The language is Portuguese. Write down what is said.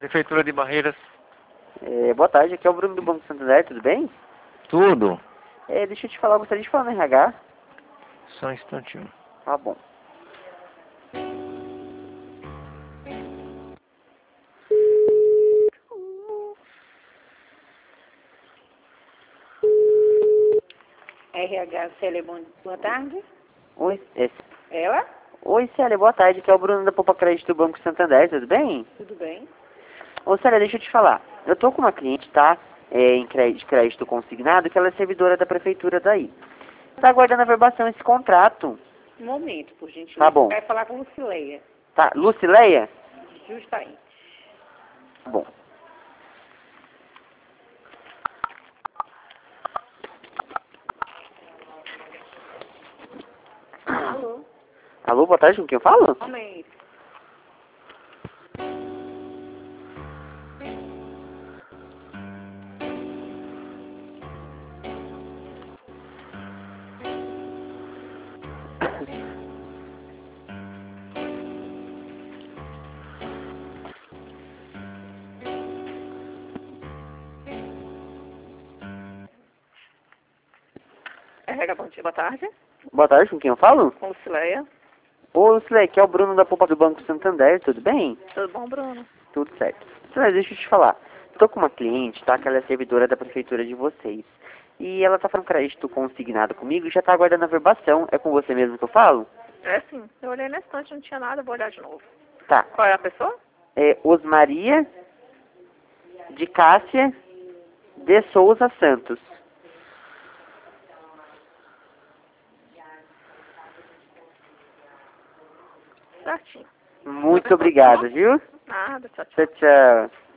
Prefeitura de Barreiras. Boa tarde, aqui é o Bruno do Banco Santander, tudo bem? Tudo. Deixa eu te falar, eu gostaria de falar no RH. Só um instantinho. Tá bom. RH Célia, boa tarde. Oi, Ela? Oi, Célia, boa tarde, aqui é o Bruno da Poupa Crédito do Banco Santander, tudo bem? Tudo bem? Ô, Célia, deixa eu te falar, eu tô com uma cliente, tá, em crédito consignado, que ela é servidora da prefeitura daí. Tá aguardando a verbação esse contrato. Um momento, por gentileza. Tá bom. Vai falar com Lucileia. Tá, Lucileia? Justamente. Tá bom. Alô? Alô, boa tarde, com quem eu falo? Um momento. RH, bom dia, boa tarde. Boa tarde, com quem eu falo? Com Lucileia. Ô, Lucileia, aqui é o Bruno da Poupa do Banco Santander, tudo bem? Tudo bom, Bruno? Tudo certo. Lucileia, deixa eu te falar, tô com uma cliente, tá, que ela é servidora da prefeitura de vocês. E ela tá fazendo crédito consignado comigo e já tá aguardando a verbação. É com você mesmo que eu falo? É sim. Eu olhei na estante, não tinha nada, vou olhar de novo. Tá. Qual é a pessoa? Osmaria de Cássia de Souza Santos. Certinho. Muito obrigado, viu? Nada, tchau, tchau. Tchau, tchau.